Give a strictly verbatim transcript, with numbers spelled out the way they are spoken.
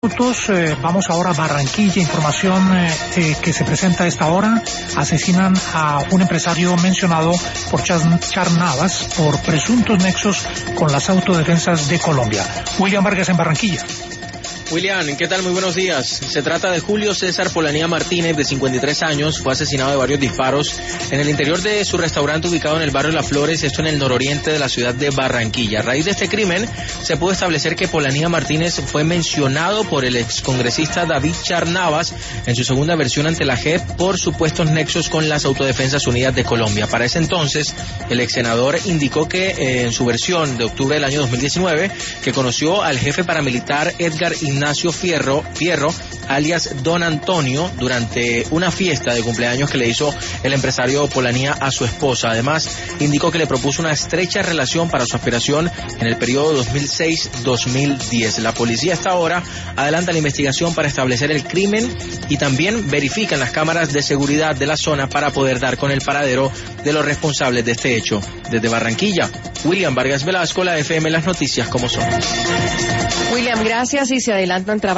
Eh, vamos ahora a Barranquilla, información eh, eh, que se presenta a esta hora. Asesinan a un empresario mencionado por Char Navas por presuntos nexos con las autodefensas de Colombia. William Vargas en Barranquilla. William, ¿qué tal? Muy buenos días. Se trata de Julio César Polanía Martínez, de cincuenta y tres años. Fue asesinado de varios disparos en el interior de su restaurante ubicado en el barrio Las Flores, esto en el nororiente de la ciudad de Barranquilla. A raíz de este crimen, se pudo establecer que Polanía Martínez fue mencionado por el excongresista David Char Navas en su segunda versión ante la J E P por supuestos nexos con las Autodefensas Unidas de Colombia. Para ese entonces, el ex senador indicó que eh, en su versión de octubre del año dos mil diecinueve, que conoció al jefe paramilitar Edgar Ignacio Fierro, Fierro, alias Don Antonio, durante una fiesta de cumpleaños que le hizo el empresario Polanía a su esposa. Además, indicó que le propuso una estrecha relación para su aspiración en el periodo dos mil seis a dos mil diez. La policía hasta ahora adelanta la investigación para establecer el crimen y también verifican las cámaras de seguridad de la zona para poder dar con el paradero de los responsables de este hecho. Desde Barranquilla, William Vargas Velasco, la F M, las noticias como son. William, gracias, y se adelantan trabajos.